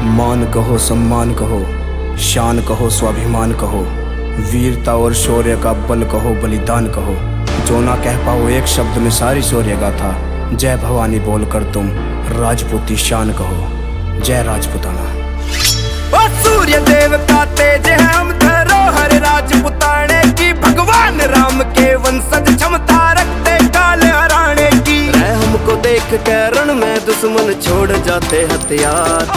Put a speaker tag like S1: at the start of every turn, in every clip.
S1: मान कहो, सम्मान कहो, शान कहो, स्वाभिमान कहो, वीरता और शौर्य का बल कहो, बलिदान कहो। जो ना कह पाओ एक शब्द में सारी शौर्य गाथा, जय भवानी बोलकर तुम राजपूती शान कहो। जय राजपुताना।
S2: ओ सूर्य देव का तेज है हम धरोहर राजपुताने की, भगवान राम के वंशज क्षमता रखते काले हराने की। हमको देख के रण में दुश्मन छोड़ जाते हथियार।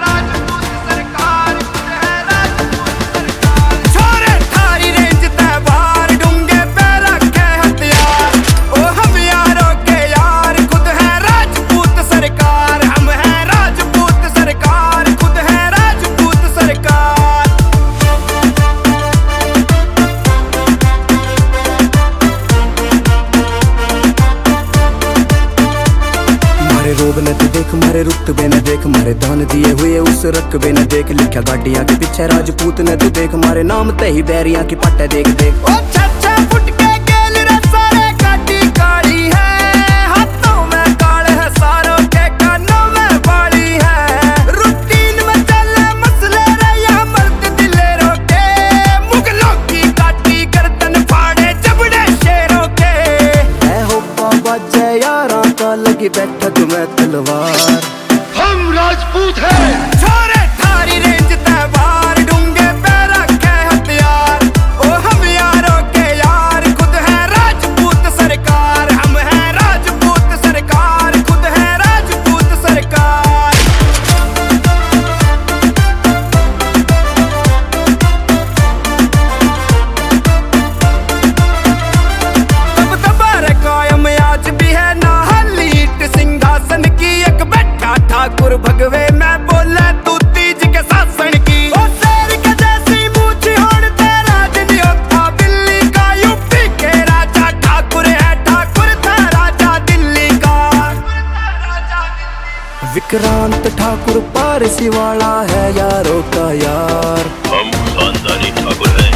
S2: रोब न तू देख मारे रुतबे न देख, मारे दान दिए हुए उस रकबे न देख। लिखा गाड़ियां के पीछे राजपूत ने तू देख, मारे नाम ते ही बैरियां की पट्टे देख देख। ओ छछा फुट के गेल रे सारे काटी काली है, हाथों में काल है सारों के कानों में बाली है। रूटीन में चले मसले रे यहाँ मर्द दिलेरों के, मुगलों की काटी गर्दन फाड़े जबड़े शेरों के। ऐ हो बाबा जय यारा का लगी बैठा तुम्हें तलवार।
S3: हम राजपूत हैं।
S2: छोरे थारी रेंज तहवार, डूंगे पे रखे हथियार। ओ हम यारों के यार, खुद है राजपूत सरकार। हम हैं राजपूत सरकार, खुद है राजपूत सरकार। तब तबार कायम आज भी है ना हलीट सिंहासन की। एक बैठा ठाकुर भगवे में बोले तू तीज के शासन की। ओ शेर के जैसी मूछ होड़ तेरा जनियोथा दिल्ली का। यूपी के राजा ठाकुर है, ठाकुर था राजा दिल्ली का। विक्रांत ठाकुर पारसी वाला है यारों का यार।
S3: हम खानदानी ठाकुर हैं।